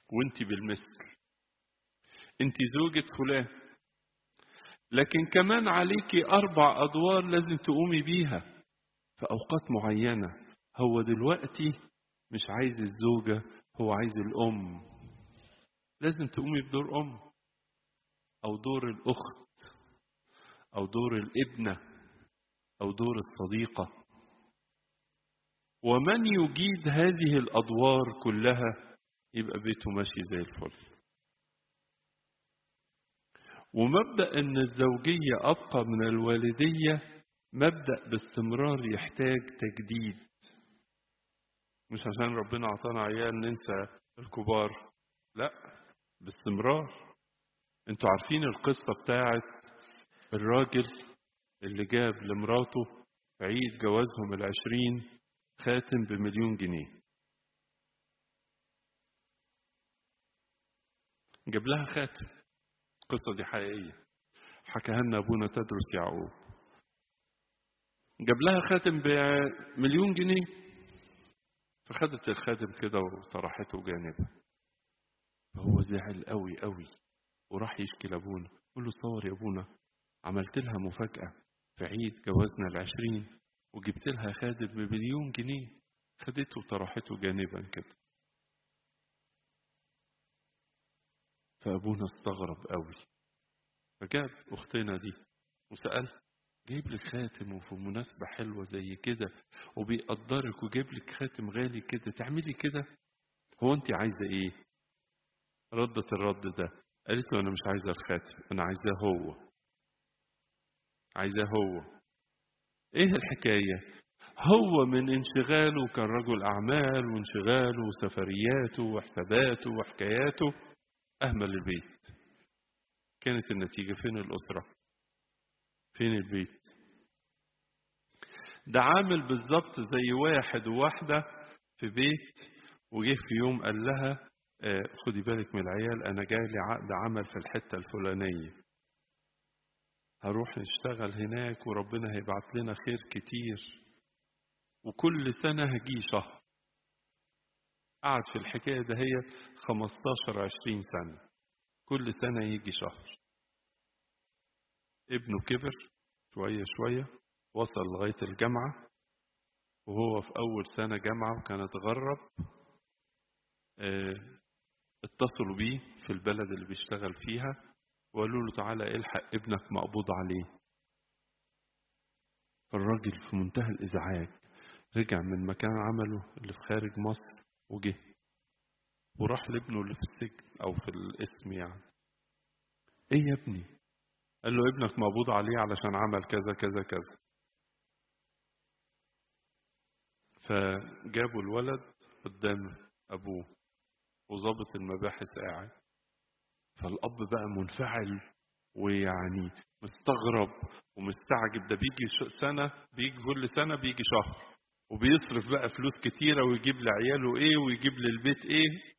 وانت بالمثل، انت زوجة فلان، لكن كمان عليكي 4 أدوار لازم تقومي بيها في أوقات معينة. هو دلوقتي مش عايز الزوجة، هو عايز الأم. لازم تقومي بدور أم، أو دور الأخت، أو دور الابنة، أو دور الصديقة. ومن يجيد هذه الأدوار كلها يبقى بيته ماشي زي الفل. ومبدأ أن الزوجية أبقى من الوالدية مبدأ باستمرار يحتاج تجديد. مش عشان ربنا عطانا عيال ننسى الكبار، لا، باستمرار. انتوا عارفين القصة بتاعت الراجل اللي جاب لمراته في عيد جوازهم 20 خاتم ب1,000,000 جنيه. جاب لها خاتم، القصة دي حقيقية، حكاها لنا أبونا تدرس يعقوب. جاب لها خاتم ب1,000,000 جنيه، فخدت الخاتم كده وطرحته جانبها. فهو زعل قوي قوي وراح يشكي لأبونا، قال له صور يا أبونا، عملت لها مفاجأة في عيد جوازنا 20 وجبت لها خاتم ب1,000,000 جنيه، خدته وطرحته جانبا كده. فأبونا استغرب قوي، فجاب أختنا دي وسأل، جايب لك خاتم وفي مناسبة حلوة زي كده وبيقدرك وجايب لك خاتم غالي كده تعملي كده؟ هو أنت عايزة إيه؟ ردت الرد ده، قالت له أنا مش عايزة الخاتم، أنا عايزاه هو، عايزاه هو. إيه الحكاية؟ هو من انشغاله كان رجل أعمال وانشغاله وسفرياته وحساباته وحكاياته أهمل البيت. كانت النتيجة فين الأسرة؟ فين البيت؟ ده عامل بالظبط زي واحد وواحدة في بيت وجه في يوم قال لها خدي بالك من العيال، أنا جاي لي عقد عمل في الحتة الفلانية، هروح نشتغل هناك وربنا هيبعت لنا خير كتير، وكل سنة هجي شهر. قعد في الحكاية ده هي 15-20 سنة، كل سنة يجي شهر. ابنه كبر شوية شوية، وصل لغاية الجامعة، وهو في أول سنة جامعة وكان اتغرب. اتصلوا بيه في البلد اللي بيشتغل فيها وقالوا له تعالى الحق ابنك مقبوض عليه. فالراجل في منتهى الإزعاج رجع من مكان عمله اللي في خارج مصر وجه وراح لابنه اللي في السجن أو في الاسم يعني. إيه يا ابني؟ قال له ابنك مقبوض عليه علشان عمل كذا كذا كذا. فجابوا الولد قدام أبوه وظابط المباحث قاعد. فالأب بقى منفعل ويعني مستغرب ومستعجب، ده بيجي سنة، بيجي كل سنة بيجي شهر وبيصرف بقى فلوس كتيرة ويجيب لعياله ايه ويجيب للبيت ايه.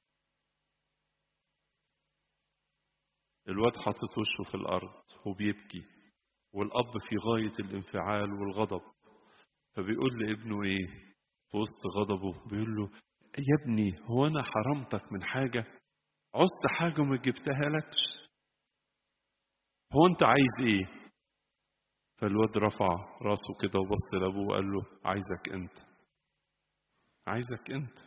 الواد حاطط وشه في الأرض وبيبكي، والأب في غاية الانفعال والغضب. فبيقول لابنه ايه في وسط غضبه، بيقول له يا ابني هو أنا حرمتك من حاجة؟ عوزت حاجة وما جبتها لكش؟ هو أنت عايز ايه؟ فالواد رفع راسه كده وبص لأبوه وقال له عايزك أنت، عايزك أنت.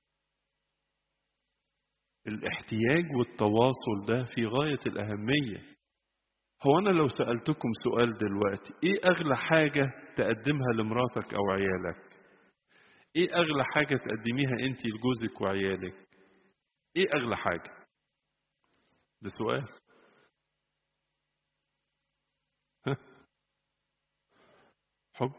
الاحتياج والتواصل ده في غاية الأهمية. هو أنا لو سألتكم سؤال دلوقتي، إيه أغلى حاجة تقدمها لمراتك أو عيالك؟ إيه أغلى حاجة تقدميها أنت لجوزك وعيالك؟ إيه أغلى حاجة؟ ده سؤال. ها؟ حب؟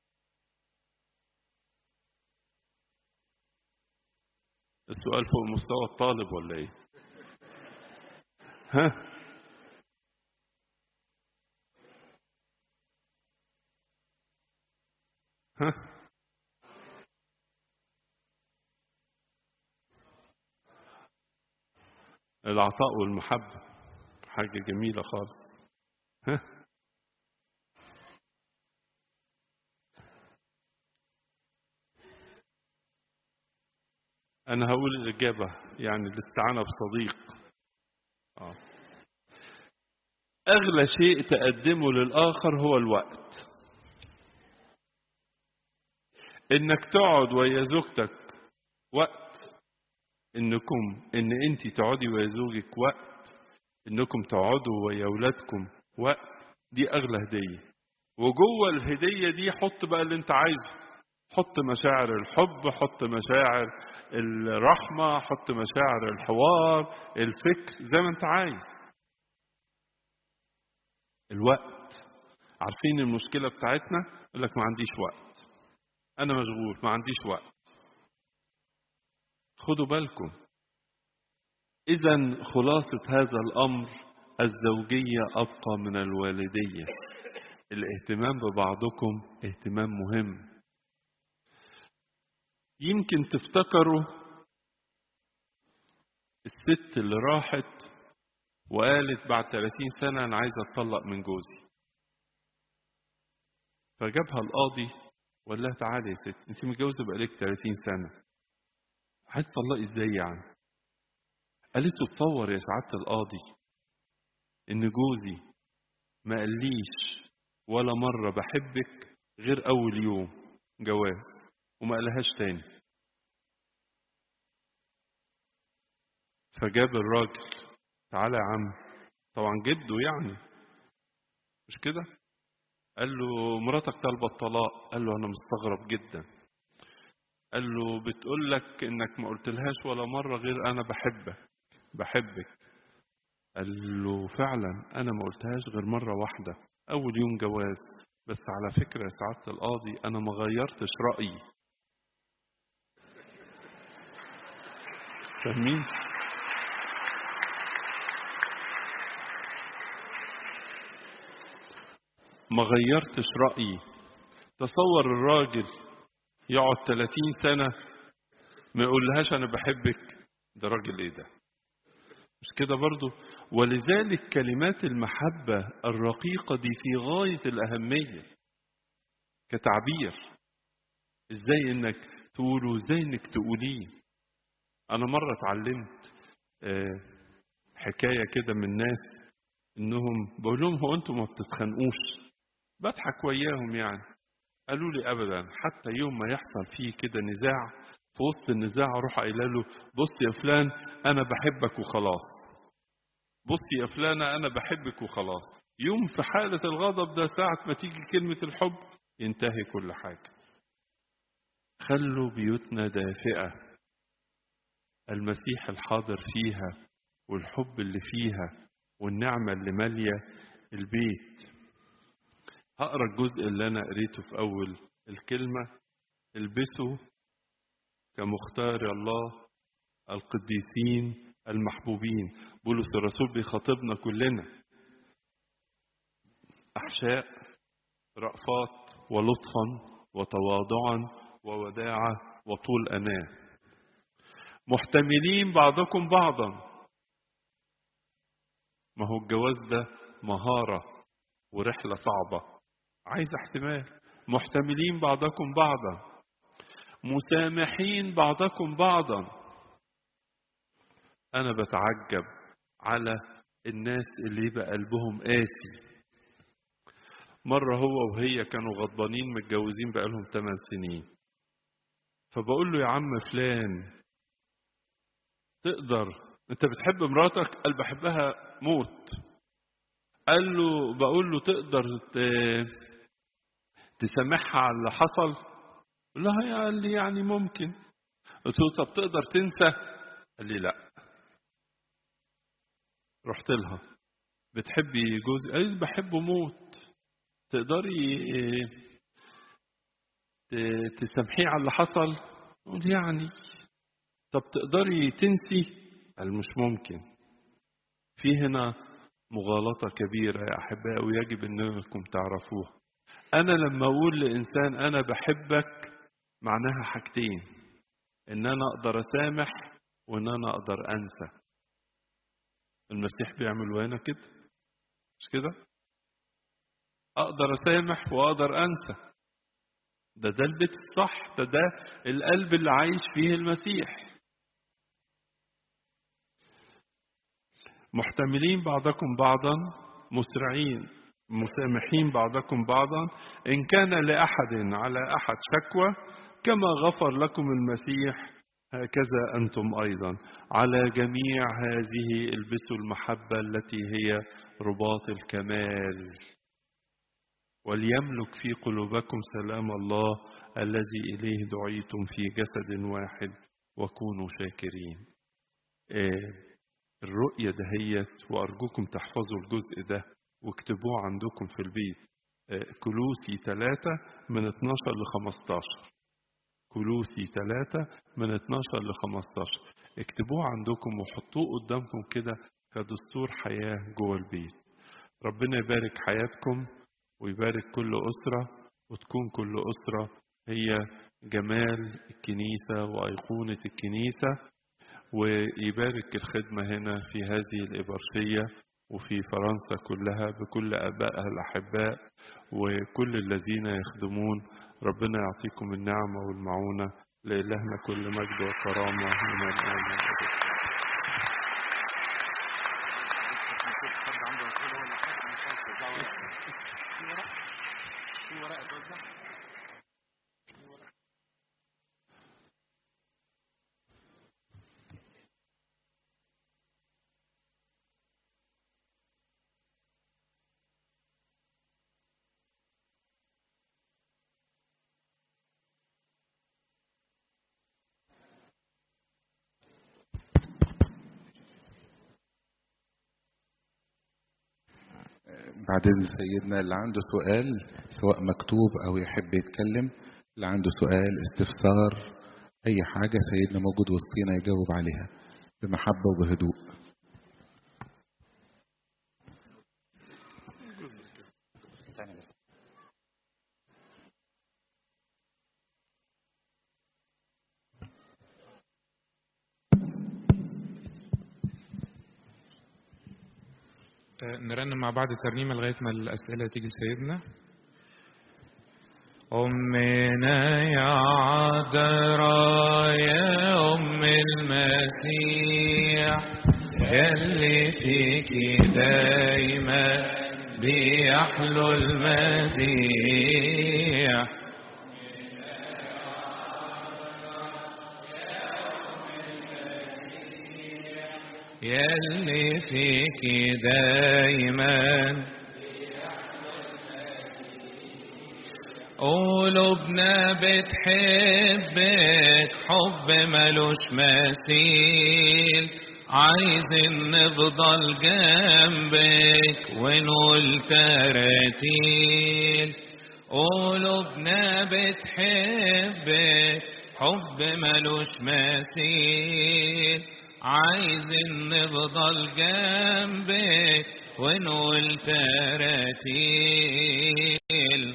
السؤال فوق مستوى الطالب ولا إيه؟ ها؟ ها؟ العطاء والمحبة حاجة جميلة خالص. ها؟ أنا هقول الإجابة يعني الاستعانة بصديق. أغلى شيء تقدمه للآخر هو الوقت. إنك تقعد ويا زوجتك وقت، إن أنت تقعدي ويا زوجك وقت، إنكم تقعدوا ويا أولادكم وقت، دي أغلى هدية. وجوه الهدية دي حط بقى اللي أنت عايزه، حط مشاعر الحب، حط مشاعر الرحمة، حط مشاعر الحوار، الفكر، زي ما أنت عايز. الوقت. عارفين المشكلة بتاعتنا؟ يقول لك ما عنديش وقت، أنا مشغول، ما عنديش وقت. خدوا بالكم. إذن خلاصة هذا الأمر، الزوجية أبقى من الوالدية. الاهتمام ببعضكم اهتمام مهم. يمكن تفتكروا الست اللي راحت وقالت بعد 30 سنة أنا عايزة أتطلق من جوزي. فجابها القاضي وقال لها تعالي يا ست، أنت متجوزة بقالك 30 سنة، عايز تطلقي إزاي يعني؟ قالت له تصور يا سعادة القاضي إن جوزي ما قاليش ولا مرة بحبك غير أول يوم جواز، وما قالهاش تاني. فجاب الراجل، تعالى يا عم، طبعا جده يعني، مش كده؟ قال له مراتك طالبة الطلاق. قال له أنا مستغرب جدا. قال له بتقول لك إنك ما قلتلهاش ولا مرة غير أنا بحبك. قال له فعلا أنا ما قلتهاش غير مرة واحدة أول يوم جواز، بس على فكرة يا سعادة القاضي أنا ما غيرتش رأيي. فاهمين؟ ما غيرتش رأيي. تصور الراجل يقعد 30 سنة ما يقولهاش أنا بحبك، ده راجل إيه ده؟ مش كده برضو؟ ولذلك كلمات المحبة الرقيقة دي في غاية الأهمية كتعبير. إزاي إنك تقوله، إزاي إنك تقوليه. أنا مرة اتعلمت حكاية كده من ناس، إنهم بقول لهم هو أنتم ما بتتخانقوش؟ بضحك وياهم يعني. قالوا لي أبدا، حتى يوم ما يحصل فيه كده نزاع، في وسط النزاع أروح قايله له بص يا فلان أنا بحبك وخلاص، بص يا فلانة أنا بحبك وخلاص. يوم في حالة الغضب ده ساعة ما تيجي كلمة الحب ينتهي كل حاجة. خلوا بيوتنا دافئة، المسيح الحاضر فيها والحب اللي فيها والنعمة اللي مالية البيت. هقرأ الجزء اللي أنا قريته في أول الكلمة. البسوا كمختار الله القديسين المحبوبين. بولس الرسول بيخاطبنا كلنا. أحشاء، رأفات ولطفا وتواضعا ووداعة وطول أناة، محتملين بعضكم بعضا. ما هو الجواز ده مهارة ورحلة صعبة، عايز احتمال. محتملين بعضكم بعضا، مسامحين بعضكم بعضا. أنا بتعجب على الناس اللي يبقى قلبهم قاسي. مرة هو وهي كانوا غضبانين، متجوزين بقالهم 8 سنين. فبقول له يا عم فلان تقدر، انت بتحب مراتك؟ قال بحبها موت. قال له بقول له تقدر تسامحها على اللي حصل؟ قال لي يعني ممكن. قلت له طب تقدر تنسى؟ قال لي لا. رحت لها بتحبي جوزي؟ قال لي بحبه موت. تقدري تسامحيه على اللي حصل؟ قلت يعني. طب تقدري تنسي؟ قال مش ممكن. في هنا مغالطة كبيرة يا أحباء ويجب أنكم تعرفوها. أنا لما أقول لإنسان أنا بحبك معناها حاجتين، إن أنا أقدر أسامح وإن أنا أقدر أنسى. المسيح بيعمل وأنا كده، مش كده؟ أقدر أسامح وأقدر أنسى. ده البيت الصح، ده القلب اللي عايش فيه المسيح. محتملين بعضكم بعضا، مسرعين مسامحين بعضكم بعضا، إن كان لأحد على أحد شكوى كما غفر لكم المسيح هكذا أنتم أيضا. على جميع هذه البسوا المحبة التي هي رباط الكمال. وليملك في قلوبكم سلام الله الذي إليه دعيتم في جسد واحد وكونوا شاكرين. الرؤية دهيت، وأرجوكم تحفظوا الجزء ده واكتبوه عندكم في البيت. كولوسي 3 من 12 ل 15. كولوسي 3 من 12 ل 15. اكتبوه عندكم وحطوه قدامكم كده كدستور حياة جوه البيت. ربنا يبارك حياتكم ويبارك كل أسرة، وتكون كل أسرة هي جمال الكنيسة وأيقونة الكنيسة، ويبارك الخدمة هنا في هذه الإبرشية وفي فرنسا كلها بكل آبائها الأحباء وكل الذين يخدمون. ربنا يعطيكم النعمة والمعونة. لإلهنا كل مجد وكرامة من الآن والأبد. بعدين سيدنا اللي عنده سؤال سواء مكتوب أو يحب يتكلم، اللي عنده سؤال استفسار أي حاجة سيدنا موجود وسطينا يجاوب عليها بمحبة وبهدوء. نرنم مع بعض ترنيمة لغاية ما الأسئلة تيجي لسيدنا. أمنا يا عذراء يا أم المسيح، يلي فيكي دايما بيحلو المديح، يلي فيكي دايما قلوبنا بتحبك حب ملوش مثيل، عايزين نفضل جنبك ونقول تراتيل. قلوبنا بتحبك حب ملوش مثيل، عايزين نفضل جنبك ونقول تراتيل.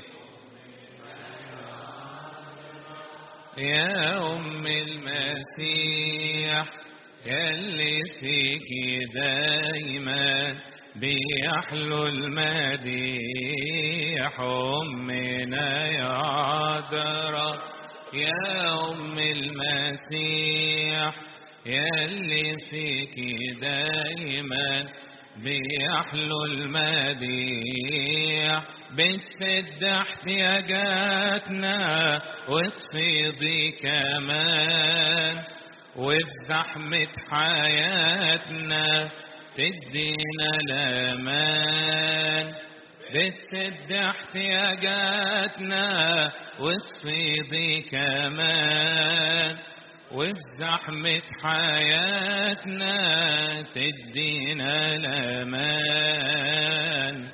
يا أم المسيح يلي فيكي دايما بيحلو المديح، أمنا يا عذراء يا أم المسيح يلي فيكي دايما بيحلو المديح، بتسد احتياجاتنا وتفيضي كمان، وبزحمة حياتنا تدينا الأمان. بتسد احتياجاتنا وتفيضي كمان، وبزحمة حياتنا تدينا الأمان.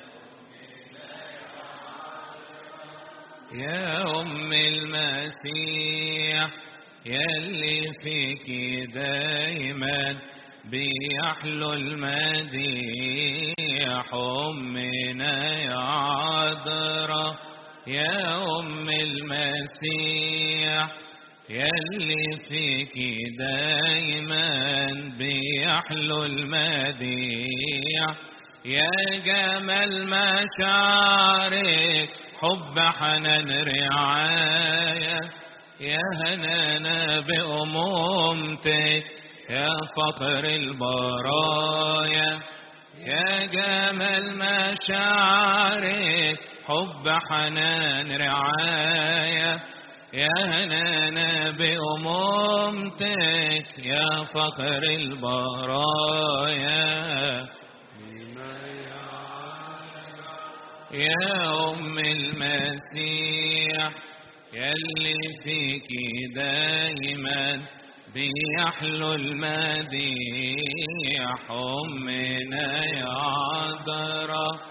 يا أم المسيح يلي فيكي دايما بيحلو المديح، أمنا يا عذراء يا أم المسيح يلي فيكي دايما بيحلو المديح، يا جمال مشاعرك حب حنان رعاية، يا هنانا بأمومتك يا فخر البرايا. يا جمال مشاعرك حب حنان رعاية يا هنانا بأمومتك يا فخر البرايا يا أم المسيح يلي فيك دايما بيحلو المديح أمنا يا عذراء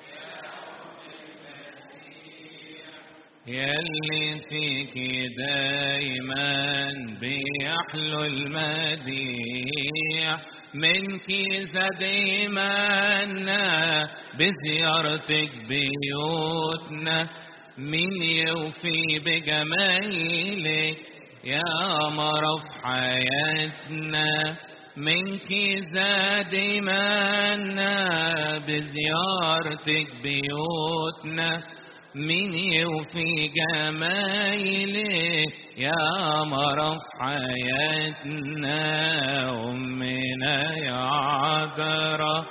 يلي فيك دايما بيحلو المديح منك زاد إيماننا بزيارتك بيوتنا من يوفي بجمالك يا قمر في حياتنا منك زاد إيماننا بزيارتك بيوتنا من يوفي جمايلك يا قمر في حياتنا أمنا يا عذراء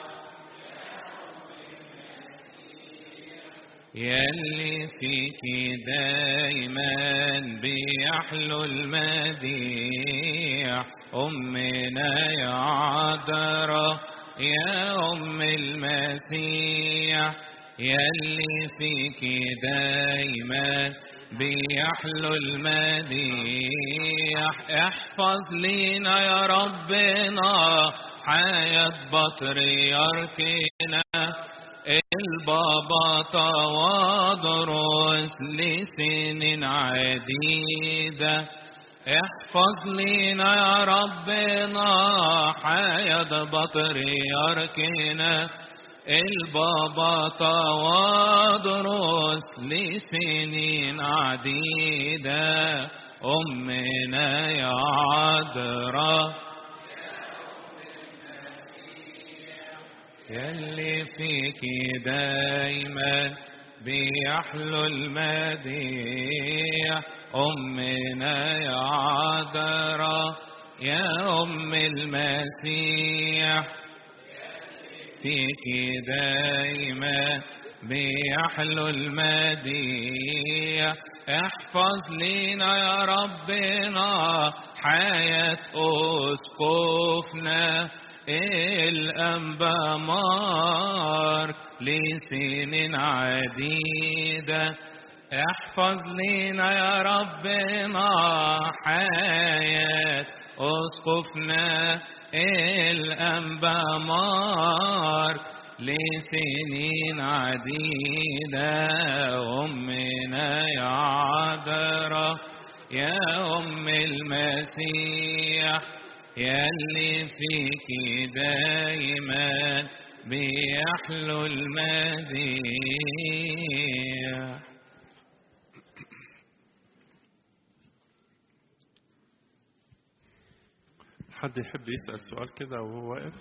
يلي فيك دايما بيحلو المديح أمنا يا عذراء يا أم المسيح يلي فيك دايما بيحلو المديح احفظ لينا يا ربنا حياة بطريركنا البابا تواضرس لسنين عديدة احفظ لينا يا ربنا حياة بطريركنا البابا تواضرس لسنين عديدة أمنا يا عذراء يلي فيك دايما بيحلو المديح أمنا يا عذراء يا أم المسيح فيك دايما بيحلو المديح احفظ لينا يا ربنا حياة أسقفنا الأنبا مارك لسنين عديدة احفظ لينا يا ربنا حياة أسقفنا الأنبا مارك لسنين عديدة أمنا يا عذراء يا أم المسيح يلي فيك دايما بيحلو المديح. حد يحب يسأل سؤال كده وهو واقف؟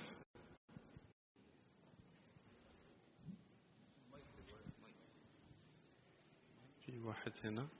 في واحد هنا.